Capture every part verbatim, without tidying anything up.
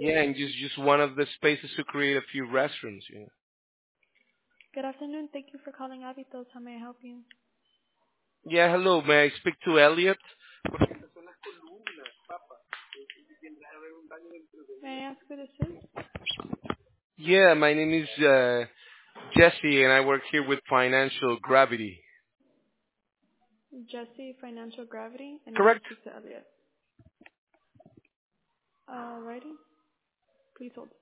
Yeah, and just just one of the spaces to create a few restrooms. You know. Good afternoon. Thank you for calling Habitos. How may I help you? Yeah, hello. May I speak to Elliot? May I ask who this is? Yeah, my name is uh, Jesse, and I work here with Financial Gravity. Jesse, Financial Gravity, and you want Correct? to speak to Elliot. Alrighty. Please hold.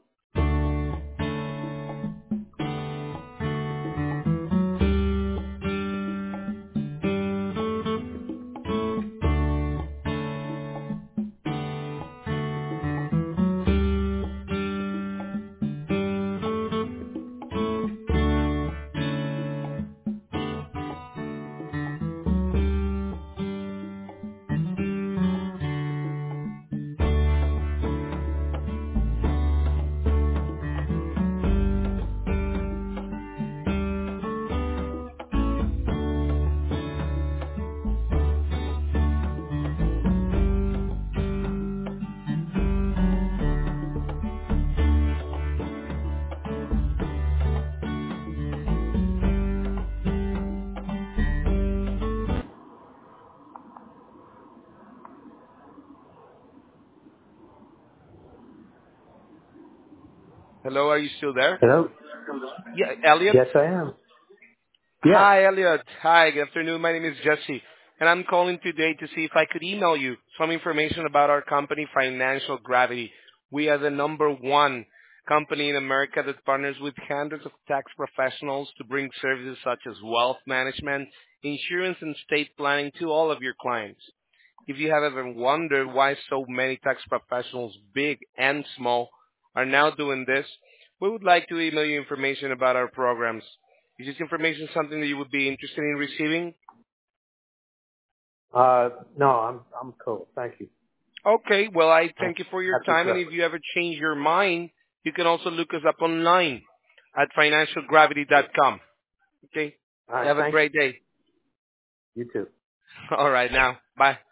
Hello, are you still there? Hello? Yeah, Elliot? Yes, I am. Yes. Hi, Elliot. Hi, good afternoon. My name is Jesse, and I'm calling today to see if I could email you some information about our company, Financial Gravity. We are the number one company in America that partners with hundreds of tax professionals to bring services such as wealth management, insurance, and estate planning to all of your clients. If you have ever wondered why so many tax professionals, big and small, are now doing this, we would like to email you information about our programs. Is this information something that you would be interested in receiving? Uh, no, I'm I'm cool. Thank you. Okay, well, I I'm thank you for your happy time, and if forever. you ever change your mind, you can also look us up online at financial gravity dot com. Okay? All right. Have a Thank you. great day. You too. All right, now. Bye.